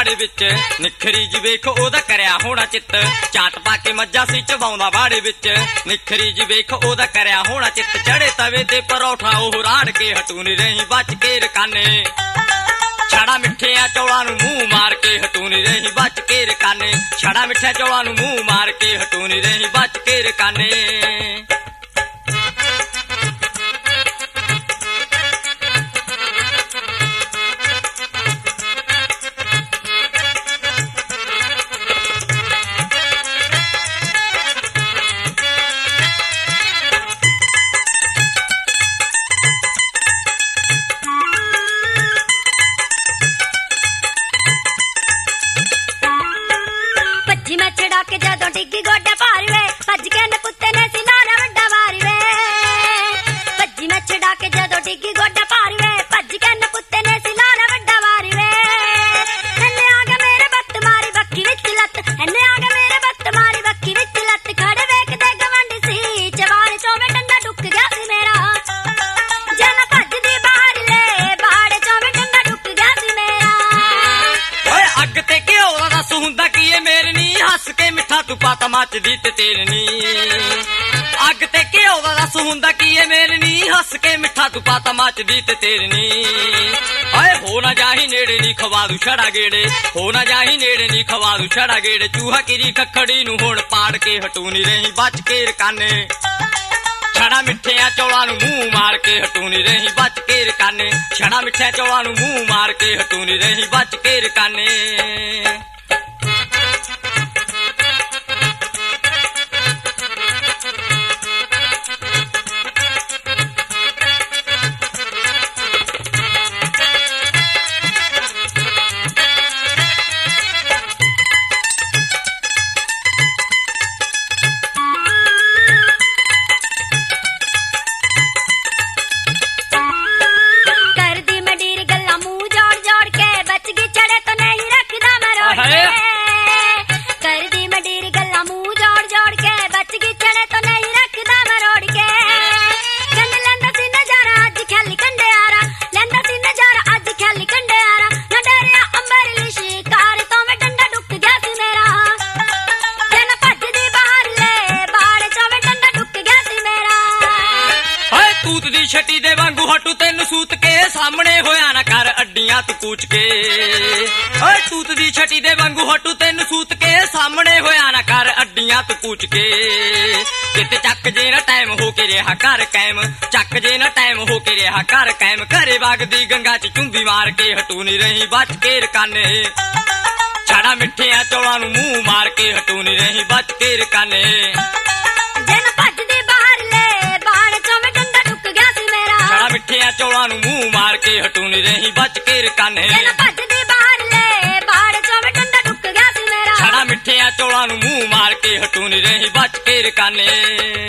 ਬਾੜੇ ਵਿੱਚ ਨਿਖਰੀ ਜੀ ਵੇਖ ਉਹਦਾ ਕਰਿਆ ਹੋਣਾ ਚਿੱਤ ਚਾਟ ਪਾ ਕੇ ਮੱਝਾਂ ਸੀ ਚਬਾਉਂਦਾ ਬਾੜੇ ਵਿੱਚ ਨਿਖਰੀ ਜੀ ਵੇਖ ਉਹਦਾ ਕਰਿਆ ਹੋਣਾ ਚਿੱਤ ਚੜੇ ਤਵੇ ਤੇ ਪਰੌਠਾ ਉਹ ਰਾੜ ਕੇ ਹਟੂ ਨੀ ਰਹੀ ਬਚ ਕੇ ਰਕਾਨੇ ਛੜਾ ਮਿੱਠਿਆਂ ਚੌਲਾਂ ਨੂੰ ਮੂੰਹ ਮਾਰ ਕੇ ਹਟੂ ਨੀ ਰਹੀ ਬਚ ਕੇ ਰਕਾਨੇ ਛੜਾ ਮਿੱਠਿਆਂ ਚੌਲਾਂ ਨੂੰ ਮੂੰਹ ਮਾਰ ਕੇ ਹਟੂ ਨੀ ਰਹੀ ਬਚ ਕੇ ਰਕਾਨੇ मैं छड़ा के जदों डिग्गी गोडे भार वे भज के न कुत्ते ने सिनारा वड्डा मार वे भज्जी मैं छड़ा के जदों डिग्गी गोडे भार वे भज के न कुत्ते ने सिनारा वड्डा मार वे एने आ गया मेरे बत्त मारी बक्की विच लत एने आ गया मेरे बत्त मारी बक्की विच लत खड़े वेख दे गवंडी सी चवार चोवे डंडा डुक गया सी मेरा जन भजदी बाहर ले बाड़े चोवे डंडा डुक गया सी मेरा ओए अग ते घिओ दा दस हुंदा की ए मेरे हस के मिठा तू पाता मचदी ते तेल नी अग ते घिओ दा दस हुंदा की ए मेल नी हस के मिठा तू पाता मचदी ते तेल नी ओए हो ना जाही नेड़े नी खवा दू छड़ा गेड़े हो ना जाही नेड़े नी खवा दू छड़ा गेड़े चूहा किरी खखड़ी नू हुण पाड़ के हटू नी रही बच के रकाने छड़ा मिठिया चौलां नू मूंह मार के हटू नी रही बच के रकाने छड़ा मिठिया चौलां नू मूंह मार के हटू नी रही बच के रकाने छटी दे वांगू हटू तेन सूत के सामने होया ना कर अड्डियां तू कूच के ओए तूत दी छटी दे वांगू हटू तेन सूत के सामने होया ना कर अड्डियां तू कूच के किते चक जे ना टाइम हो के रहा कर कैम चक जे ना टाइम हो के रहा कर कैम घरे वगदी गंगा च चुंबी मार के हटू नी रही बच के रकाने छड़ा मिठिया चौलां नू मूंह मार के हटू नी रही बच के रकाने मिठिया चौलां नू मूंह मार के हटू नी रही बच के रकाने छड़ा मिठिया चौलां नू मूंह मार के हटू नी रही बच के रकाने।